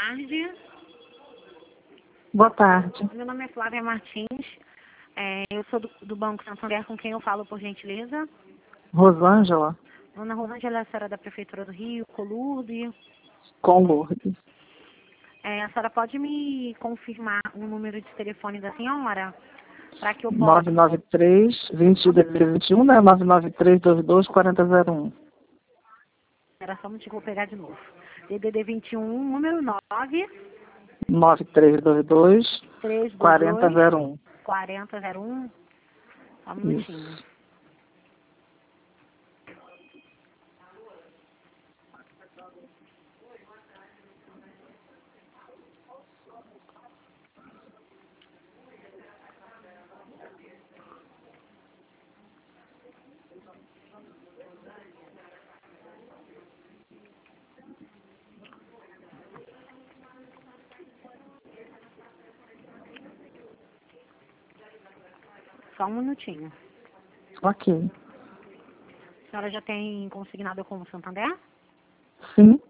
tarde. Boa tarde. Meu nome é Flávia Martins. Eu sou do Banco Santander, com quem eu falo, por gentileza. Rosângela, Dona Rosângela, a senhora da Prefeitura do Rio, Colurbe. com Lourdes. A senhora pode me confirmar o número de telefone da senhora? Para que eu possa... 993-2021, né? 993-22-4001. Era só um minutinho, vou pegar de novo. DDD 21, número 9322-4001. 4001. Só um minutinho. Isso. Só um minutinho. Ok. A senhora já tem consignado com o Santander? Sim?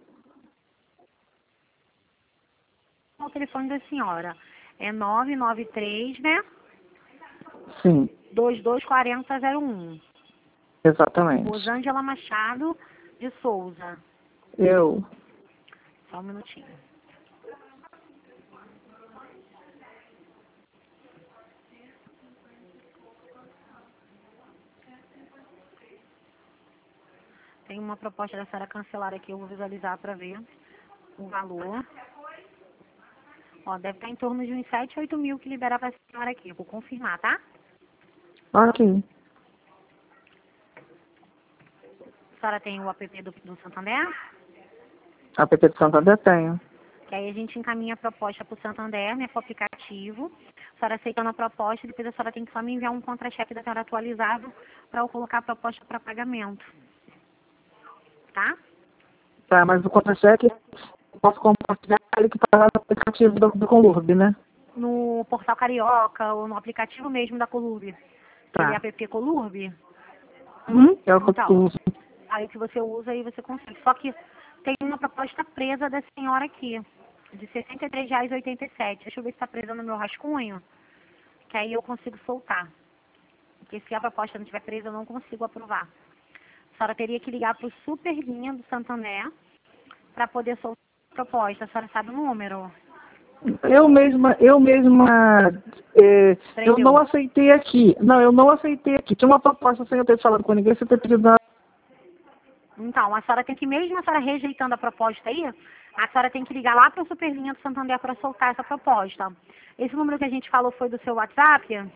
O telefone da senhora é 993, né? Sim, 224001. exatamente. Rosângela Machado de Souza. Eu. Só um minutinho. Tem uma proposta da senhora cancelar aqui, eu vou visualizar para ver o valor. Ó, deve estar em torno de uns 7, 8 mil que liberar para a senhora aqui. Eu vou confirmar, tá? Ok. A senhora tem o app do Santander? App de Santander tenho. Que aí a gente encaminha a proposta para o Santander, né, para o aplicativo. A senhora aceitando a proposta, depois a senhora tem que só me enviar um contra-cheque da senhora atualizado para eu colocar a proposta para pagamento. Tá? Tá, mas o contra-cheque eu posso compartilhar ele que está lá no aplicativo do Colurbe, né? No Portal Carioca ou no aplicativo mesmo da Colurbe. Aquele Tá. app Colurbe. É o que eu Então, uso. aí que você usa e você consegue. Só que tem uma proposta presa da senhora aqui, de R$ 63,87. Deixa eu ver se está presa no meu rascunho, que aí eu consigo soltar. Porque se a proposta não estiver presa, eu não consigo aprovar. A senhora teria que ligar para o Superlinha do Santander para poder soltar a proposta. A senhora sabe o número? Eu não Prendeu. aceitei aqui. Não, eu não aceitei aqui. Tinha uma proposta sem eu ter falado com ninguém, sem ter pedido nada. Então, a senhora tem que, mesmo a senhora rejeitando a proposta aí, a senhora tem que ligar lá para o Superlinha do Santander para soltar essa proposta. Esse número que a gente falou foi do seu WhatsApp?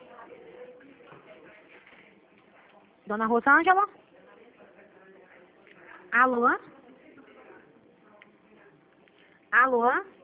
Dona Rosângela? Alô? Alô?